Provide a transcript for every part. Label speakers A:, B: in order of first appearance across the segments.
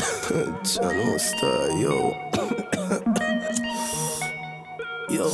A: Channel Star, yo. Yo.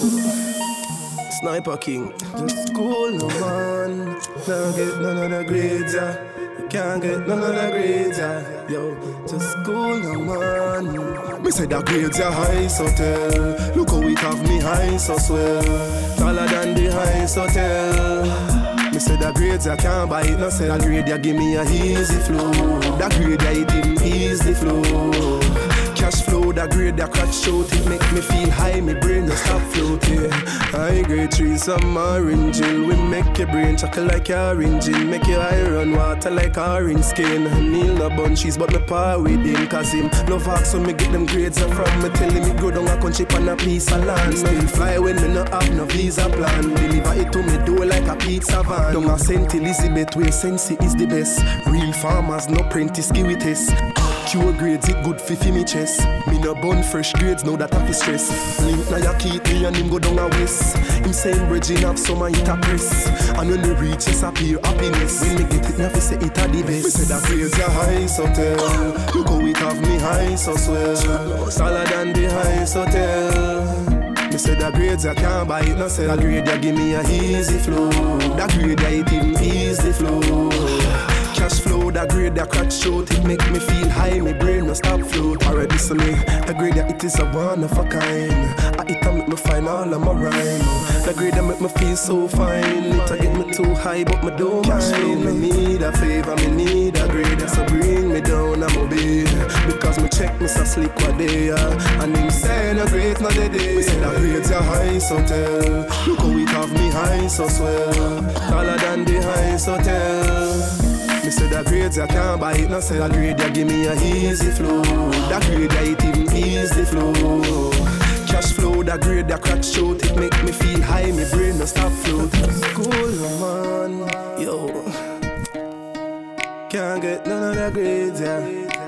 A: Sniper King. Just school, no man. Can't get none of the grades, yeah. You can't get none of the grades, yeah. Yo, just school, no man. Me say that grades are high, so tell. Look how it have me high, so swell. Taller than the highest hotel. Me say that grades I can't buy it, no say that grade ya give me a easy flow. That grade ya it didn't easy flow. Cash flow, that grade that crack shoot, it make me feel high, my brain no stop floating. High grade trees, some orange gel, we make your brain chuckle like orange gel, make your eye run water like orange skin. Neil no bunchies, but me par with him, cause him no vax, so me get them grades up from me, telling me go down a country on a piece of land. Still fly when me no have no visa plan, deliver it to me door like a pizza van. Down a St. Elizabeth where Sensi is the best. Real farmers, no prentice give test. Pure grades, it good fi me chest. Me no bun fresh grades, now that I fi stress. Link na ya keep me and him go down a west. Him saying Regine have summer it a press. And when we reach it's a pure happiness. When me get it, me have to say it a the best. Me say that grades are high, so tell. Look how it have me high, so swell. Taller than the highest hotel. Me say that grades I can't buy it, no say that grade ya give me a easy flow. That grade ya it didn't easy flow. Cash flow, that grade that crack shoot, it make me feel high, my brain no stop float. Alright, listen me, that grade that it is a one of a kind. I it a make me find all of my rhyme. That grade that make me feel so fine. It a get me too high, but me don't mind. Cash flow, me need a favor, me need a grade that so bring me down, I'm obey. Because me check me so sleep what day, and him say no grades not the day. Me say that grades are high, so tell. Look how it have me high, so swell. Taller than the highest hotel. Me say that grades I can't buy it, no say that grade ya give me a easy flow. That grade ya it didn't easy flow. Cash flow, that grade that crack shoot, it make me feel high, my brain no stop float. School, man, yo. Can't get none of the grades, yeah.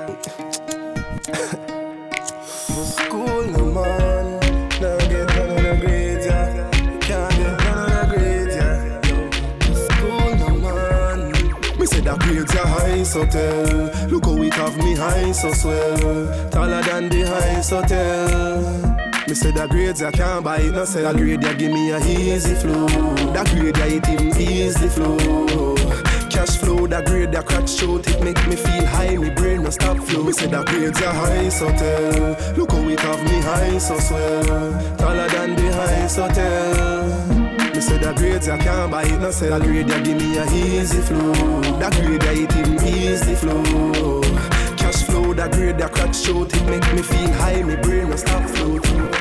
A: School, man, can't get none of the grades, yeah. Can't get none of the grades, yeah. School, man. Me say that grades are high, so tell. Look how it have me high, so swell. Taller than the highest hotel. Me say that grades I can't buy it, no say that grade ya give me a easy flow. That grade ya it even easy flow. Cash flow, that grade that crack shoot, it make me feel high, my brain no stop flow. Me say that grades are high, so tell. Look how it have me high, so swell. Taller than the highest hotel. Me say that grades I can't buy it, no say that grade ya give me a easy flow. That grade ya it even easy flow. Cash flow, that grade that crack shoot, it make me feel high, my brain no stop floating.